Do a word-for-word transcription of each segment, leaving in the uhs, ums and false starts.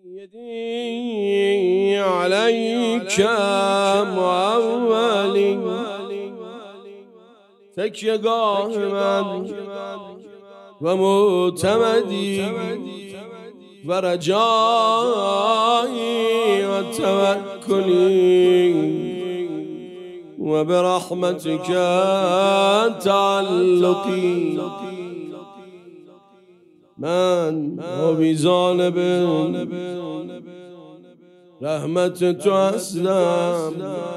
سيدي عليك معولي تکیهگاه من و معتمدی و رجایی و توکلی و برحمتك تعلقی. من آویزان به رحمت تو هستم،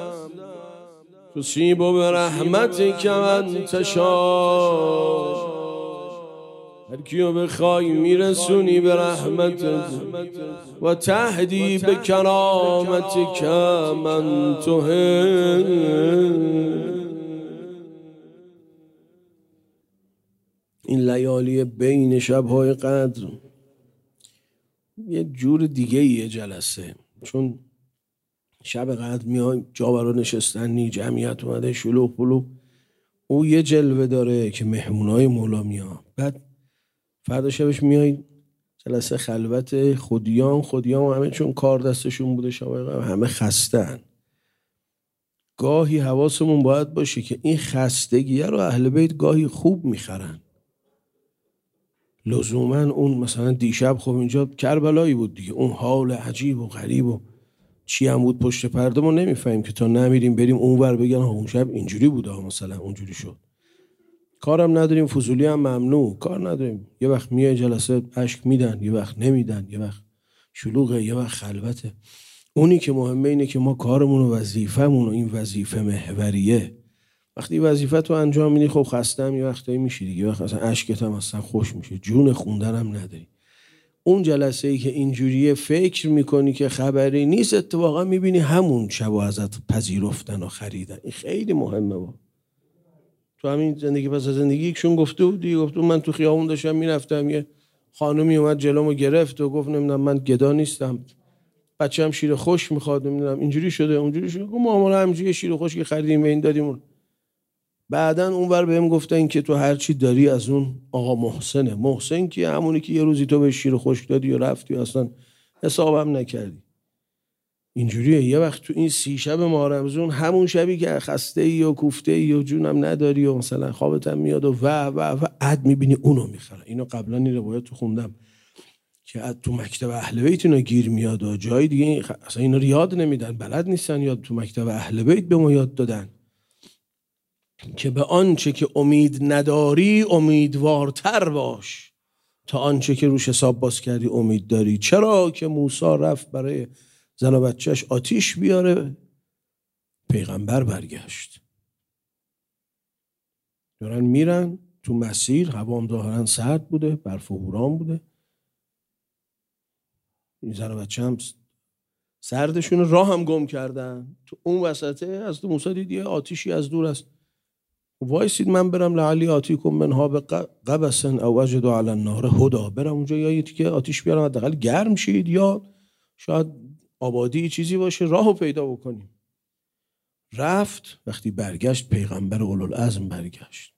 تصیب برحمتک من تشاء. هر کیو بخوای میرسونی به رحمتت و تهدی به کرامتک من تحب. این لیالی بین شب‌های قدر یه جور دیگه یه جلسه، چون شب قدر میای جا برا نشستن نی، جمعیت اومده شلوغ پلوغ، او یه جلوه داره که مهمونای مولا میاد. بعد فردا شبش میای جلسه خلوت خودیان خودیان همه چون کار دستشون بوده شب قدر همه خستن. گاهی حواسمون باید باشه که این خستگیه رو اهل بیت گاهی خوب میخرن. لزوما اون مثلا دیشب خب اینجا کربلایی بود دیگه، اون حال عجیب و غریب و چی هم بود پشت پرده ما نمیفهمیم که تا نمیریم بریم اونور بگن ها اون شب اینجوری بود ها مثلا اونجوری شد. کارم نداریم، فضولی هم ممنوع، کار نداریم. یه وقت میای جلسه اشک میدن، یه وقت نمیدن، یه وقت شلوغه، یه وقت خلوته. اونی که مهمه اینه که ما کارمون و وظیفه‌مون و این وظیفه محوریه. وقتی وظیفه تو انجام میدی خب خستم یه وقتایی میشی دیگه، وقت اصلا اشکت هم اصلا خوش میشه، جون خوندن هم نداری. اون جلسه ای که اینجوریه فکر میکنی که خبری نیست، اتفاقا میبینی همون شب و ازت پذیرفتن و خریدن. این خیلی مهمه. با تو همین زندگی پس از زندگی یکشون گفته بودی، گفته من تو خیابون داشتم میرفتم یه خانومی اومد جلومو گرفت و گفت نمیدونم من گدا نیستم، بچه‌م شیر خوش میخواد، نمیدونم اینجوری شده اونجوری شده. گفت ما ما همینجوری شیر خوش که خریدیم این دادیم. بعدن اونور بهم گفتن که تو هر چی داری از اون آقا محسنه. محسن که همونی که یه روزی تو به شیر خوش دادی و رفتی و اصلا حسابم نکردی. اینجوریه. یه وقت تو این سی شب ماه رمضان همون شبی که خسته ای و کوفته ای و جونم نداری و مثلا خوابت هم میاد و و و و عد میبینی اونو میخره. اینو قبلا این روایت تو خوندم که عد تو مکتب اهل بیت اینا گیر میاد و جای دیگه اصلا اینا رو یاد نمیدن، بلد نیستن یاد. تو مکتب اهل بیت به ما یاد دادن که به آنچه که امید نداری امیدوارتر باش تا آنچه که روش حساب باز کردی امید داری. چرا که موسی رفت برای زن و بچهش آتیش بیاره، پیغمبر برگشت. دارن میرن تو مسیر، هوا هم ظاهرا سرد بوده، برف و بوران بوده، این زن و بچه هم سردشون راه هم گم کردن. تو اون وسطه از تو موسی دید یه آتیشی از دور است، وایسید من برم لعلی آتیکم منها به قبس او وجد علی النار هدا، برم اونجا یا یه تیکه آتیش بیارم حداقل گرم شید یا شاید آبادی چیزی باشه راهو پیدا بکنیم. رفت. وقتی برگشت پیغمبر اولوالعزم برگشت.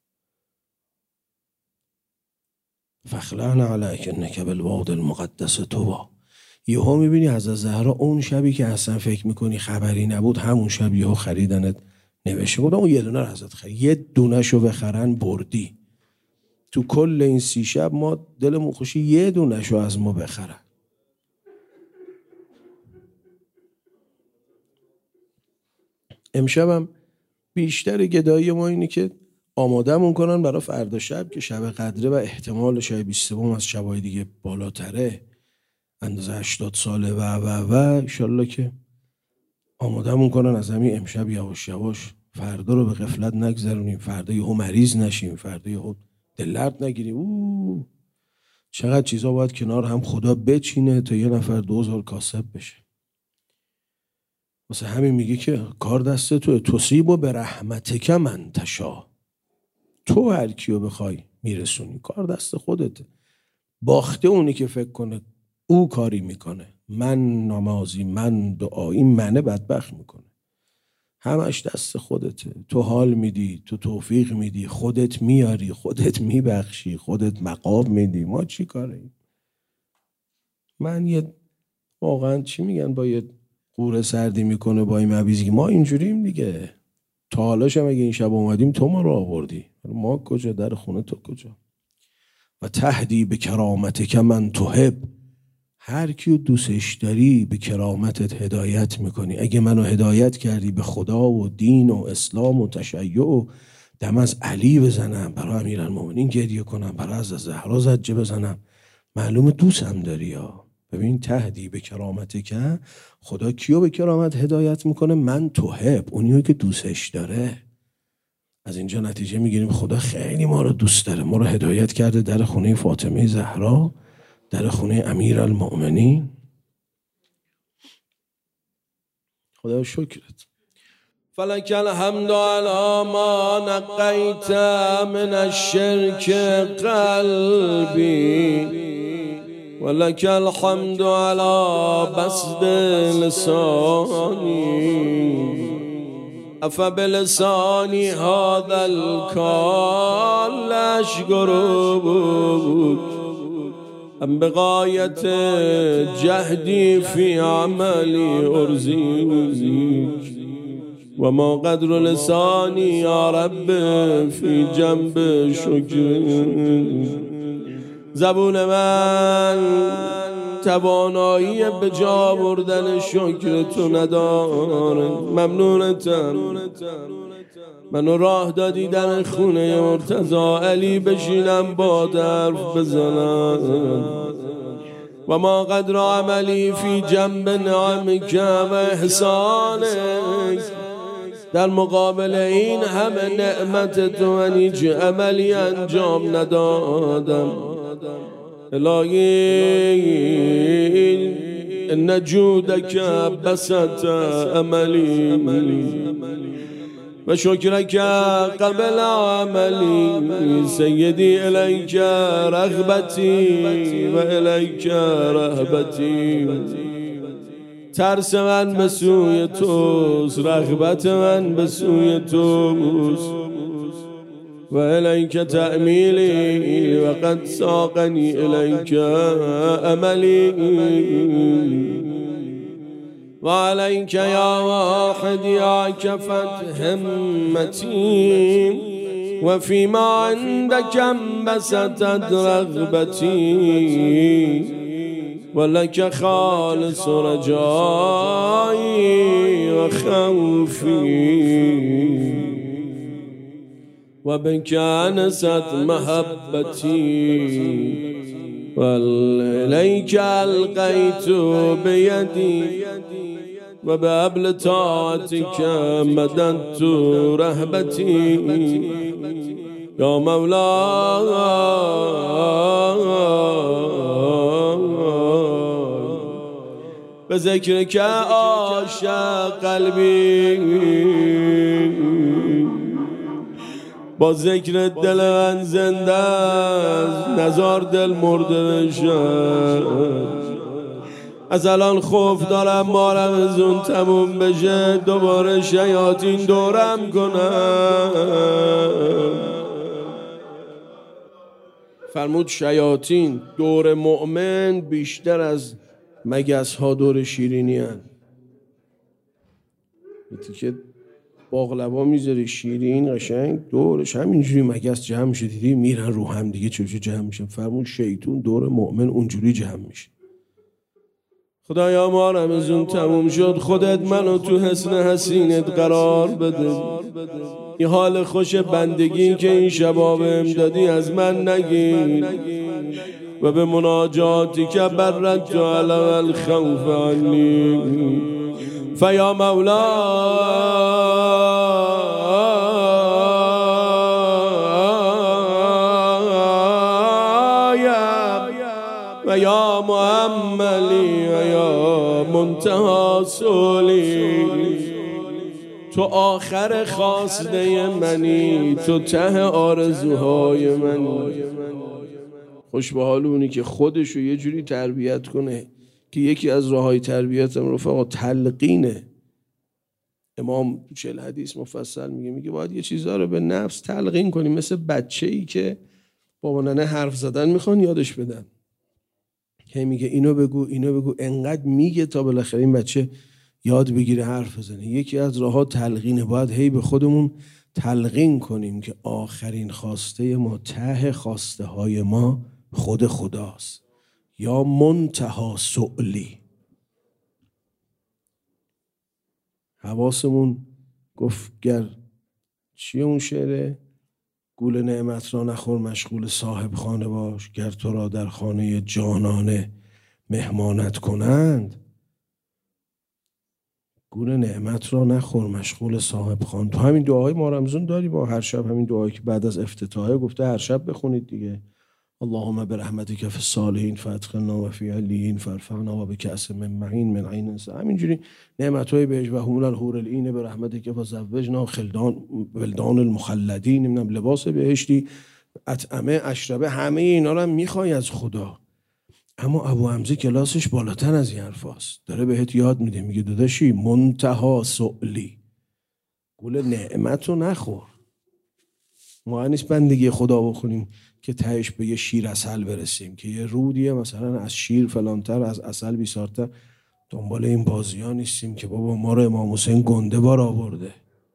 فخلعنا علیک انک بالواد المقدس طوی. یهو میبینی حضرت زهرا اون شبی که اصلا فکر میکنی خبری نبود همون شب یهو خریدنت نوشته بود. اون یه دونه رو حضرت خرید، یه دونه شو بخرن بردی. تو کل این سی شب ما دلمون خوشی یه دونه شو از ما بخرن. امشبم بیشتر گدایی ما اینه که آمادهمون کنن برای فردا شب که شب قدره و احتمال شب بیست از شبای دیگه بالاتره، اندازه هشتاد ساله و و و انشالله که آمادهمون کنن از همین امشب یواش یواش فردا رو به غفلت نگذرونیم، فردا یهو مریض نشیم، فردا یهو دلرد نگیریم. اوه چقدر چیزا باید کنار هم خدا بچینه تا یه نفر دوزار کاسب بشه. واسه همین میگه که کار دست توه، تصیب و به رحمتک من تشاء. تو هر کیو بخوای میرسونی، کار دست خودته. باخته اونی که فکر کنه او کاری میکنه، من نمازی من دعایی منه بدبخت میکنه. همش دست خودته. تو حال میدی، تو توفیق میدی، خودت میاری، خودت میبخشی، خودت مقام میدی. ما چی کاریم؟ من یه واقعا چی میگن با یه قوره سردی میکنه با این مبیزی. ما اینجوریم دیگه. تا حالاش هم اگه این شب اومدیم تو ما رو آوردی، ما کجا؟ در خونه تو کجا؟ و تهدی به کرامت که من تحب، هر کیو دوستش داری به کرامتت هدایت میکنی. اگه منو هدایت کردی به خدا و دین و اسلام و تشیع و دم از علی بزنم، برای امیرالمومنین گریه کنم، برای از زهرا زجه بزنم، معلومه دوستم داری. یا ببین تهدی به کرامت که خدا کیو به کرامت هدایت میکنه؟ من تحب، اونیو که دوستش داره. از اینجا نتیجه میگیریم خدا خیلی ما رو دوست داره، ما رو هدایت کرده در خونه فاطمه زهرا، در خونه امیرالمومنین. خدا شکرت. فلک الحمد علی ما نقیت من الشرک قلبی، ولک الحمد علی بسط لسانی، افبلسانی هذا الکال اشکرک، ام بغایت جهدی فی عملی ارزیک، و ما قدر لسانی یا رب فی جنب شکر. زبون من توانایی به جا بردن شکر تو نداره. ممنونتم منو راه دادی در خونه مرتضی علی بشینم با درف بزنم. و ما قدر عملی فی جنب نعمک و احسانک، در مقابل این همه نعمت تو من هیچ عملی انجام ندادم. الهی ان جودک بسط عملی و شکرک قبل عملی، سیدی الیک رغبتی و الیک رهبتی. ترس من به سوی توست، رغبت من به سوی توست، و الیک تأمیلی و قد ساقنی الیک عملی، و علیک یا واحد یا کفت همتی، و فیما عندک انبسطت رغبتی، ولک خالص رجایی و خوفی، و بک انست محبتی، و الیک القیت بیدی، و به حبل طاعتک مددت رهبتی. یا مولا به ذکر که عاشق قلبی، با ذکر دل من زنده است، نزار دل مرده بشد. از الان خوف دارم مارم از اون تموم بشه، دوباره شیاطین دورم کنم. فرمود شیاطین دور مؤمن بیشتر از مگس ها دور شیرینی هن. یکی که باقلوا میذاره شیرین قشنگ دورش همینجوری مگس جمع میشه، دیدی میرن رو هم دیگه چجوری جمع میشه. فرمود شیطون دور مؤمن اونجوری جمع میشه. خدایا ما رمضون تموم شد، خودت منو تو حسن حسینت قرار بده. این حال خوش بندگی که این شبا بهم دادی از من نگیر، و به مناجاتی که برد علی الخوف عنی. فیا مولا و یا معملی و یا منتهی سولی، تو آخر خواسته منی، تو ته آرزوهای منی. خوش به حال اونی که خودشو یه جوری تربیت کنه که یکی از راههای تربیتم رفقا تلقینه. امام تو چهل حدیث مفصل میگه میگه باید یه چیزا رو به نفس تلقین کنی، مثل بچه‌ای که بابا ننه حرف زدن میخوان یادش بدن. که میگه اینو بگو اینو بگو، انقدر میگه تا بالاخره این بچه یاد بگیره حرف بزنه. یکی از راه‌ها تلقینه. باید هی به خودمون تلقین کنیم که آخرین خواسته ما، ته خواسته های ما خود خداست. یا منتها سؤلی. حواسمون گفت گر چیه اون شعره؟ گول نعمت را نخور مشغول صاحب خانه باش، گر تو را در خانه جانانه مهمانت کنند. گول نعمت را نخور مشغول صاحب خانه. تو همین دعاهای ما رمضان داری، با هر شب همین دعایی که بعد از افتتاحه گفته هر شب بخونید دیگه. اللهم برحمتک فی الصالحین فادخلنا و فی علیین فارفعنا و بکأس من معین من عین. همینجوری نعمت‌های بهش و حمول الحور العین برحمتک فزوجنا خلدان ولدان المخلدین، نمیدونم لباس بهشتی، اطعمه، اشربه، همه اینا رو هم میخوای از خدا. اما ابو حمزه کلاسش بالاتر از این حرفاست. داره بهت یاد میده، میگه داداشی منتها سؤلی، گول نعمت رو نخور. ما نیست بندگی خدا بخونیم که تهش به یه شیر عسل برسیم، که یه رودیه مثلا از شیر فلانتر، از عسل بیسارتر. دنبال این بازی ها نیستیم که بابا ما رو امام حسین گنده بار آورده.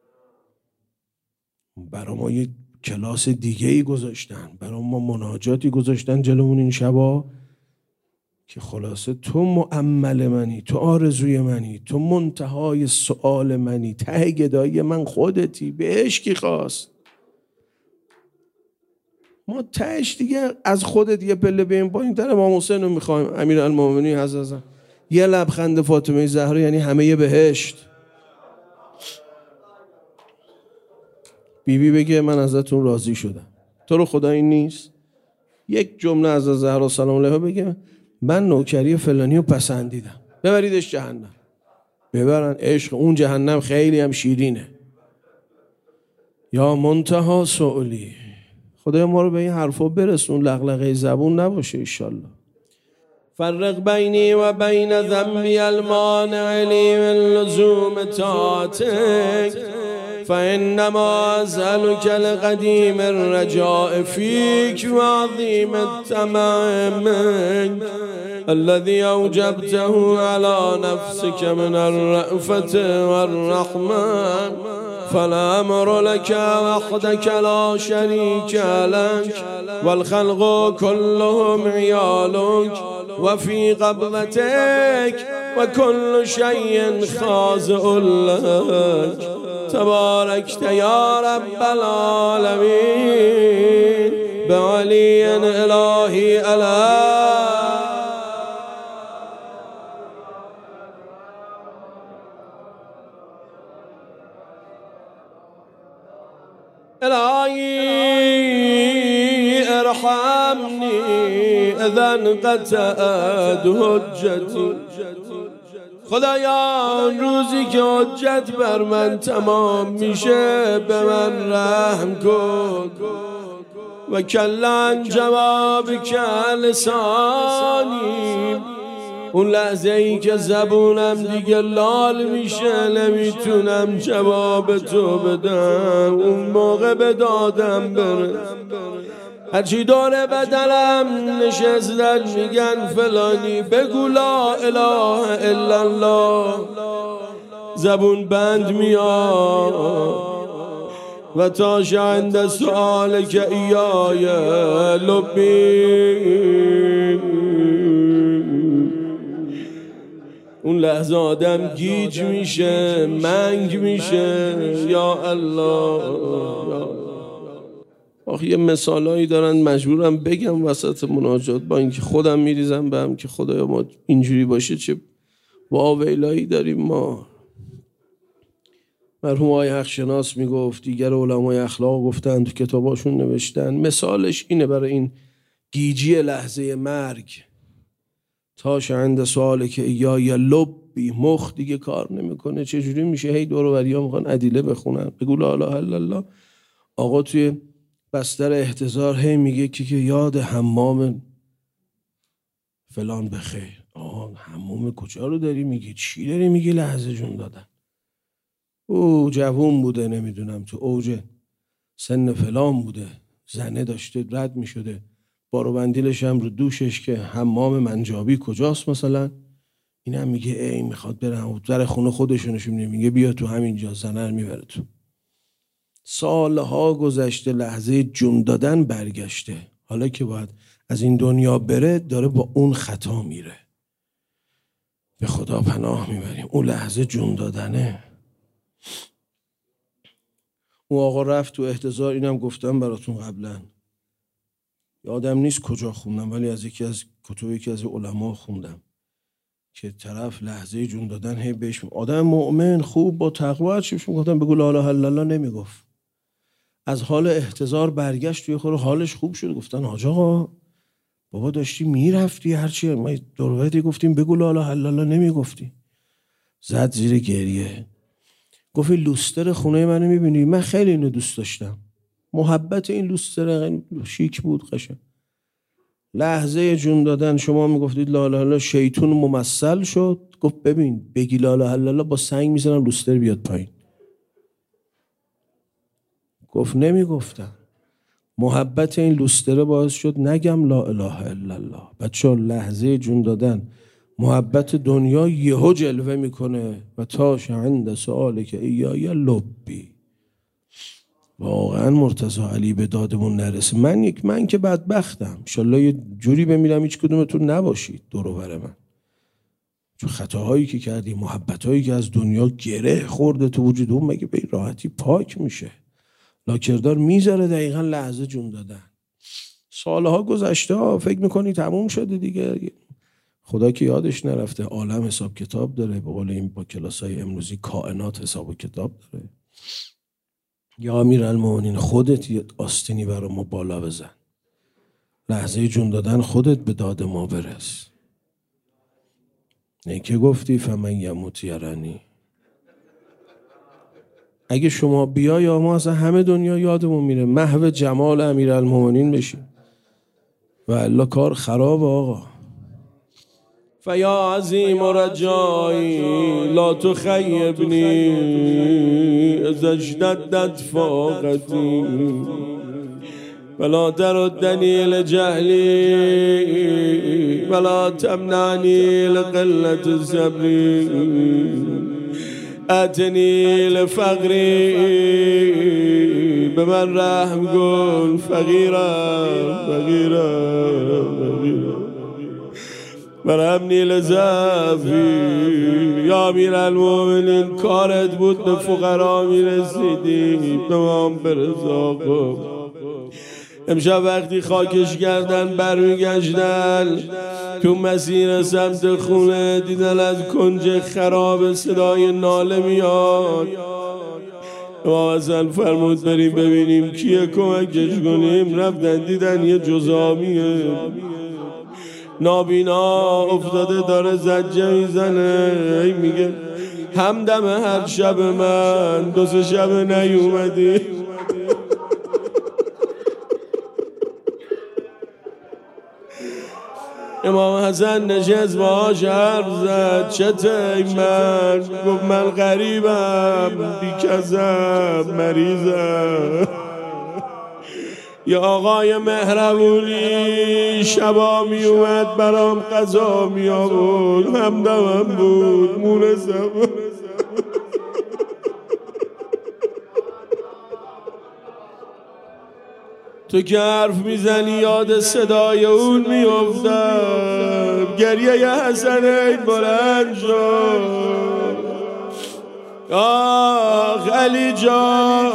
برای ما یه کلاس دیگه ای گذاشتن، برای ما مناجاتی گذاشتن جلومون این شبا که خلاصه تو مؤمل منی، تو آرزوی منی، تو منتهای سؤال منی، ته گدایی من خودتی. بهش کی خواست؟ ما تهش دیگه از خودت یه پله بیم پایین تر امام حسین رو میخوایم، امیرالمومنین حضرت. یه لبخند فاطمه زهرا یعنی همه یه بهشت. بیبی بی بگه من ازتون راضی شدم، تو رو خدا این نیست؟ یک جمله از زهرا سلام علیها بگه من نوکری فلانی رو پسندیدم، ببریدش جهنم. ببرن عشق، اون جهنم خیلی هم شیرینه. یا منتها سؤلی. خدای ما رو به این حرفا برسون، لغلقه زبون نباشه انشالله. فرق بینی و بین ذنبی المانع لی من لزوم طاعتک فانما اسألک القدیم الرجاء فیک و عظیم الطمع منک الذي اوجبته على نفسك من الرأفة والرحمة فالأمر لك وحدك لا شريك لك والخلق كلهم عيالك وفي قبضتك وكل شيء خاضع لك تباركت يا رب العالمين بعلي إلهي ألا إلهي ارحمني إذا انقطعت حجتي. خدایا روزی که حجت بر من تمام میشه به من رحم کن. و کلن جواب که لسانی، اون لحظه ای که زبونم دیگه لال میشه نمیتونم جواب تو بدم، اون موقع به دادم برس. هرچی داره بدلم نشستن میگن فلانی بگو لا اله الا الله، زبون بند میاد و تا عند سؤال که ایای لبی، اون لحظه آدم گیج میشه، منگ میشه. یا الله، آخه یه مثالایی دارن مجبورم بگم وسط مناجات، با اینکه خودم میریزم به هم که خدایا ما اینجوری باشه چه واویلایی داریم ما. مرحوم آقای حقشناس میگفت، دیگر علمای اخلاق گفتن، تو کتاباشون نوشتن، مثالش اینه برای این گیجی لحظه مرگ. تاش عند سواله که یا یا لبی، مخ دیگه کار نمیکنه. چجوری میشه؟ هی دور و بریا میخوان ادله بخونن، بگو لا اله الا الله. آقا توی بستر احتضار هی میگه که که یاد حمام فلان بخیر. آقا حمام کجا رو داری میگی؟ چی داری میگی؟ لحظه جون دادن. او جوون بوده، نمیدونم تو اوج سن فلان بوده، زنه داشته رد میشده، بارو بندیلش هم رو دوشش که حمام منجابی کجاست مثلا، این هم میگه ای میخواد برم در خونه خودشونشون، میگه بیا تو همینجا، زنر میبره تو. سالها گذشته، لحظه جون دادن برگشته، حالا که باید از این دنیا بره داره با اون خطا میره. به خدا پناه میبریم، اون لحظه جون دادنه. اون آقا رفت تو احتضار، اینم گفتم براتون قبلا، یادم نیست کجا خوندم ولی از یکی از کتب یکی از علما خوندم که طرف لحظه جون دادن هی بهش آدم مؤمن خوب با تقوا چیش میگفتن بگو لا اله الا الله، نمیگفت. از حال احتضار برگشت توی خور حالش خوب شد، گفتن حاج آقا بابا داشتی میرفتی هرچی ما دروتی گفتیم بگو لا اله الا الله، نمیگفتی. زد زیر گریه، گفت این لوستر خونه منو میبینی؟ من خیلی اینو دوست داشتم، محبت این لوستر شیک بود قشنگ. لحظه جون دادن شما میگفتید لا اله الا الله، شیطون ممثل شد. گفت ببین بگی لا اله الا الله با سنگ میزنم لوستر بیاد پایین. گفت نمیگفتم. محبت این لوستره باعث شد نگم لا اله الا الله. بچه‌ها لحظه جون دادن محبت دنیا یهو جلوه میکنه و تاش عند سؤاله که ایای لبی. واقعا مرتضی علی به دادمون نرسه. من یک من که بدبختم، انشالله یه جوری بمیرم هیچ کدومتون نباشید دور و بر من، چون خطاهایی که کردی، محبتهایی که از دنیا گره خورده تو وجود اون، مگه به این راحتی پاک میشه؟ لاکردار میذاره دقیقا لحظه جون دادن. سالها گذشته ها، فکر میکنی تموم شده دیگه؟ خدا که یادش نرفته، عالم حساب کتاب داره، به قول این با کلاسای امروزی کائنات حساب و کتاب داره. یا امیرالمومنین خودت یه آستینی برای ما بالا بزن، لحظه جون دادن خودت به داد ما برس. نه که گفتی فمن یموت یرنی، اگه شما بیای ما اصلا همه دنیا یادمون میره، محو جمال امیرالمومنین بشی و الا کار خراب. آقا فیا عظیم رجایی لا تخیبنی اذا اشتدت فاقتی ولا تردنی لجهلی ولا تمنعنی لقلت صبری اتنی لفقری. به من رحم کن فقیرم فقیرم فقیرم مرحمنی لضعفی. یا امیرالمومنین کارت بود به فقرا میرسیدی، به ما هم برسا. کن امشب وقتی خاکش کردن برمیگشتن تو مسیر سمت خونه، دیدن از کنج خراب صدای ناله میاد. امام حسن فرمود بریم ببینیم کیه کمکش کنیم. رفتن دیدن یه جزامیه نابینا افتاده داره زجه میزنه، میگه همدم هر شب من دو سه شب نیومدی. امام حسن نشست باهاش حرف زد، چته من؟ گفت من غریبم، بیکسم، مریضم. یا آقای مهربونی شبا می اومد برام غذا می آورد، همدمم بود، مونسم. تو که حرف میزنی یاد صدای اون میافتم. گریه ی حسنین بلند شد. آخ علی جان،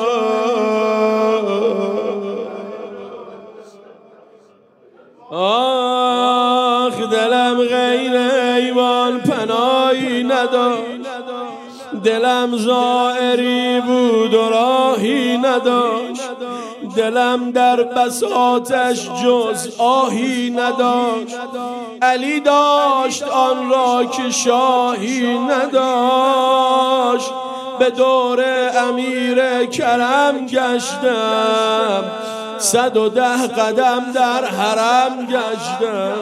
آخ دلم غیر ایوان پناهی نداشت، دلم زائری بود و راهی نداشت، دلم در بساطش جز آهی نداشت. علی داشت آن را که شاهی نداشت. به دور امیر کرم گشتم، صد و ده قدم در حرم گشتم.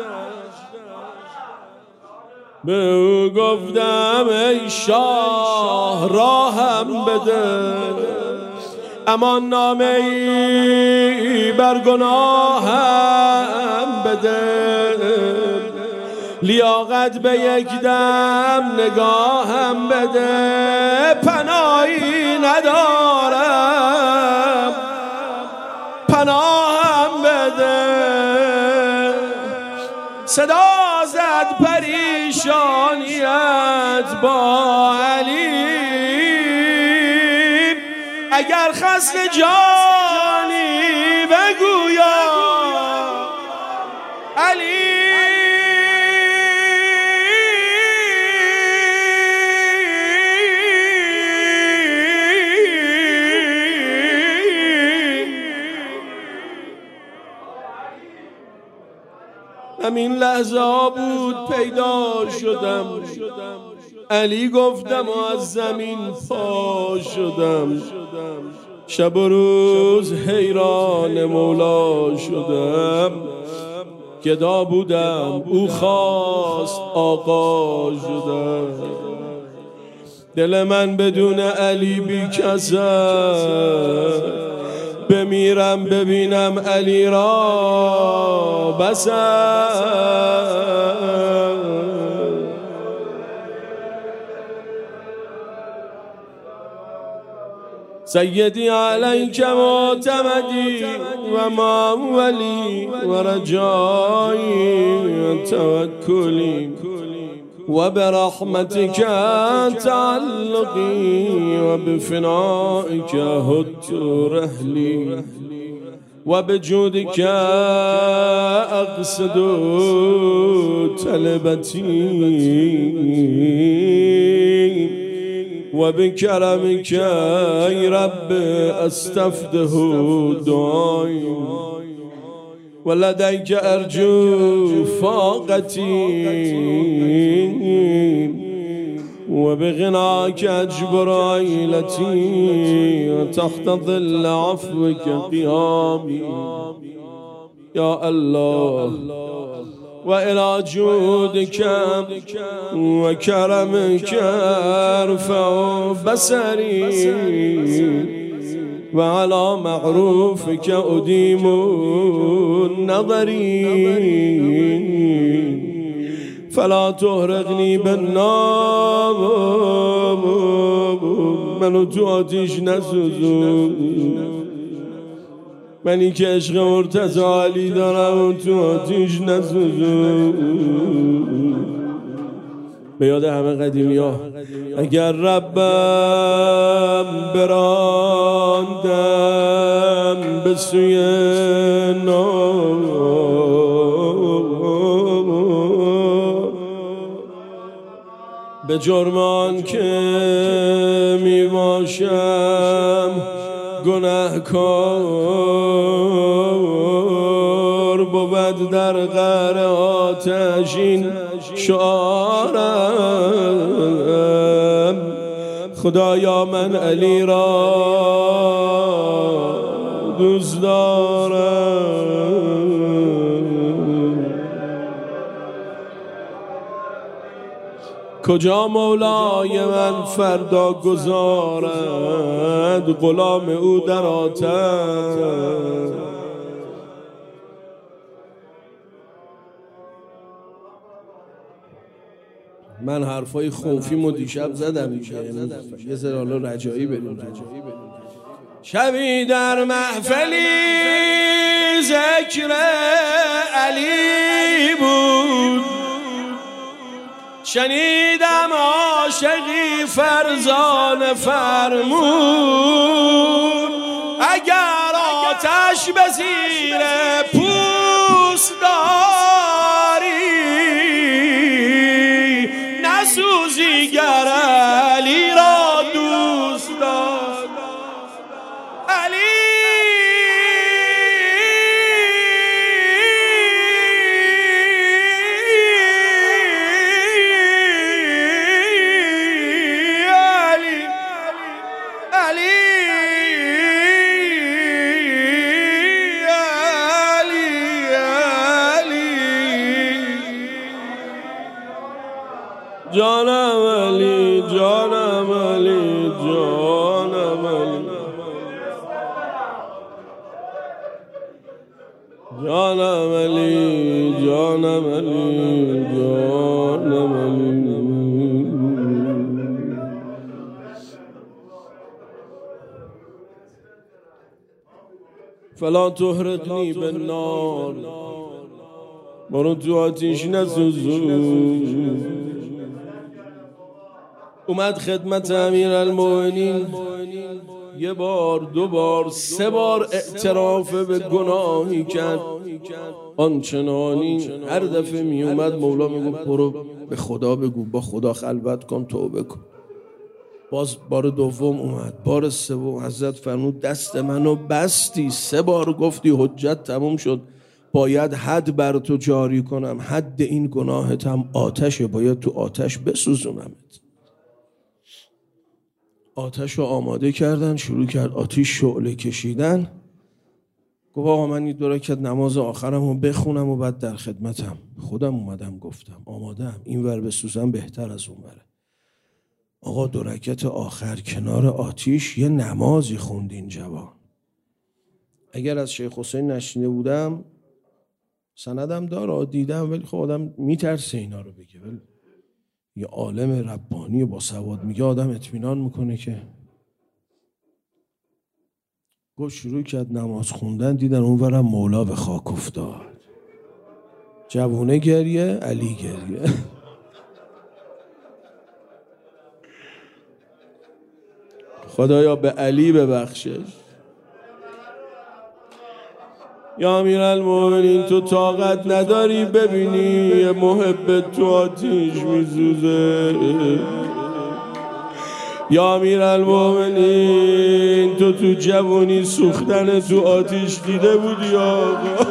به او گفتم ای شاه راهم بده، امان نامه ای بر گناهم بده، لیاقت به یک دم نگاهم بده. پناهی ندارم پناهم بده، صدا زد پریشانیت با علی، اگر خسته جانی بگو یا علی. همین لحظه ها بود پیدا شدم، علی گفتم و از زمین پا شدم. شب و روز حیران مولا شدم، گدا بودم او خواست آقا شدم. دل من بدون علی بی کس است، بمیرم ببینم علی را بس است. سیدی علیک معتمدی و مولی و رجایی و توکلی و برحمتك تعلقی و بفنائك هدت رحلی و بجودك اقصد طلبتی و بکرمك ای رب استفده دعای و لدیک ارجو فاقتی و بغناک اجبر عیلتی و تحت ظل عفوك قیامی یا الله و الى جودك و کرمك ارفع بصری و علی معروفك ادیم نظری فلا تحرقنی بالنار. منو تو آتیش نسوزون، منی که عشق مرتضی علی دارم و تو آتیش نسوزون. به یاد همه قدیمی ها، اگر ربم براندم به سوی نار، به جرمان که می باشم گناهکار، بود در قعر آتشین شعارم. خدایا من علی را دوست دارم. کجا مولای من فردا گذارد غلام او در آتش؟ من حرفای خوفی دیشب زدم، یه ذره حالا رجایی بریم. شبی در محفلی ذکر علی بود، شنیدم عاشقی فرزانه فرمود، اگر آتش به زیر پوست داری نسوزی گر علی را دوست داری. علی جانم علی، جانم علی، جانم علی. جانم علی جانم علی جانم علی فلا تحرقنی بالنار برو تو آتیش نسوزون. اومد خدمت امیرالمومنین یه بار دو بار سه بار اعتراف به گناهی کرد آنچنانی. هر دفعه می اومد مولا میگو برو به خدا بگو، با خدا خلوت کن، توبه کن. باز بار دوم اومد، بار سوم حضرت فرمود دست منو بستی، سه بار گفتی حجت تموم شد، باید حد بر تو جاری کنم، حد این گناهت هم آتشه، باید تو آتش بسوزونمت. آتش رو آماده کردن، شروع کرد آتش شعله کشیدن. گفت آقا من این دو رکعت نماز آخرم رو بخونم و بعد در خدمتم. خودم اومدم گفتم آمادم، این ور بسوزم بهتر از اون وره. آقا دو رکعت آخر کنار آتیش یه نمازی خوندین جوان. اگر از شیخ حسین نشینده بودم سندم داره دیدم، ولی خب آدم میترسه اینا رو بگه، ولی یه عالم ربانی با سواد میگه آدم اطمینان میکنه که. گفت شروع کرد نماز خوندن، دیدن اونورم مولا به خاک افتاد. جوونه گریه، علی گریه. خدایا به علی ببخشش. یا امیرالمومنین تو طاقت نداری ببینی یه محب تو آتیش میسوزه؟ یا امیرالمومنین تو تو جوانی سوختن تو آتیش دیده بودی آقا؟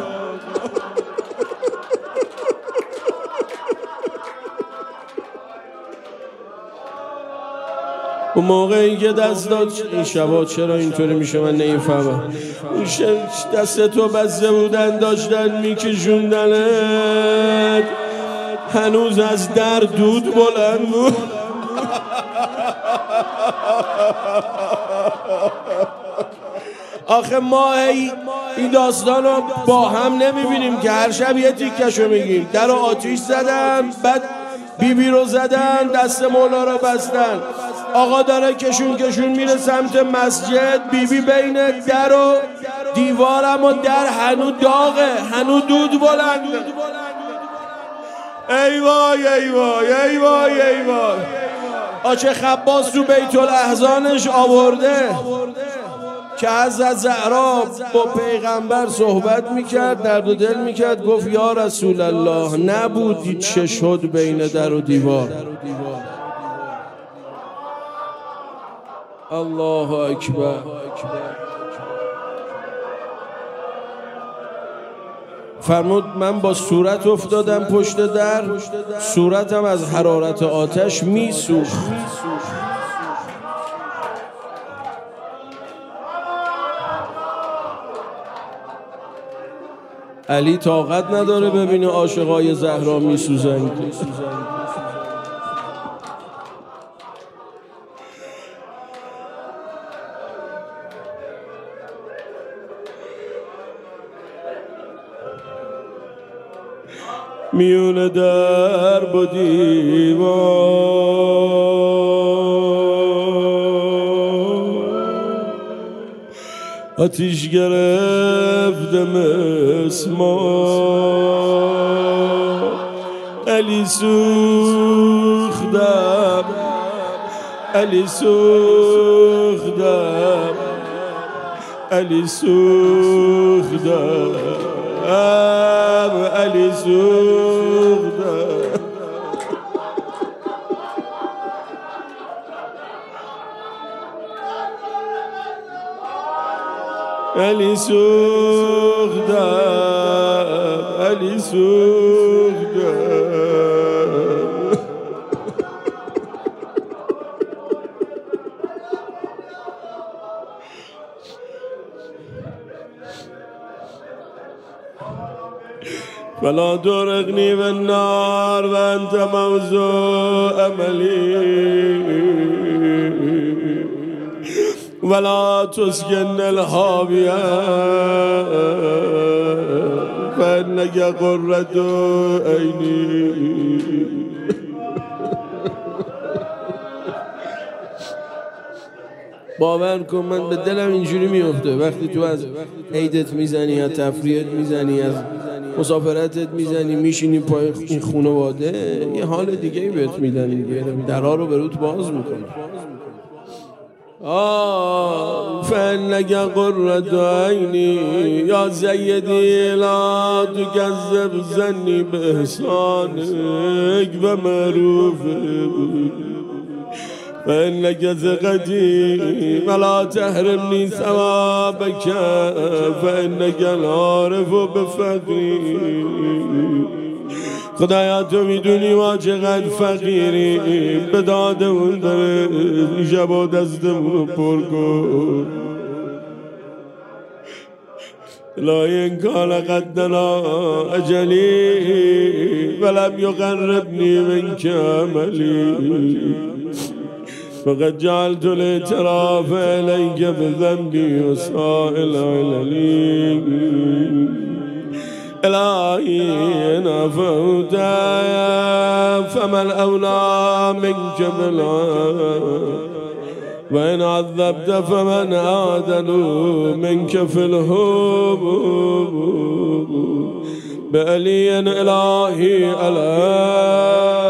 اون موقعی که دست داد این شبا چرا اینطوری میشه من نمیفهمم. اون دست تو بسته بودن داشتن میکشوندنت، هنوز از در دود بلند بود. آخه ما این داستان رو با هم نمیبینیم که هر شب یه تیکشو میگیم. در رو آتیش زدن، بعد بی بی رو زدن، دست مولا رو بستن. آقا داره کشون کشون میره سمت مسجد، بی بی بین در و دیوارم و در هنو داغه، هنو دود بلنده. ای وای ای وای ای وای ای وای. آچه خباس تو بیت الاحزانش آورده که حضرت زهرا با پیغمبر صحبت میکرد، درد و دل میکرد، گفت یا رسول الله نبودی چه شد بین در و دیوار. الله اکبر. فرمود من با صورت افتادم پشت در، صورتم از حرارت آتش میسوخت. علی طاقت نداره ببینه عاشقای زهرا میسوزن. میونه در با دیوار آتیش گرفته مسمار. علی سوختم علی سوختم علی سوختم علی سوختم علی سوختم علی سوختم. فلا ترغنی بالنار و انت موضوع عملی ولا تسكن الهاوية فإنك قرة عيني. باور کن من به دلم اینجوری میفته وقتی تو از عیدت میزنی، یا تفریحت میزنی، از مسافرتت میزنی، میشینی پای این خانواده، یه حال دیگه بهت میدن دیگه، درها رو به روت باز میکنه. آه فإنك قرة عيني يا سيدي لا تكذب ظني بإحسانك ومعروفك فإنك ثقتي ولا تحرمني ثوابك فإنك العارف بفقري. خدایا تو میدونی ما چقدر فقیری، به دادمون داره شب دستمون پر کن. لا إن كان قدنا أجلي ولم يقربني منك عملي فقد جعلت الاعتراف إليك بذنبي وسائل عللي. إلهي إن عفوت فمن أولى منك بالعفو وإن عذبت فمن أعدل منك في الهب بألي إلهي ألا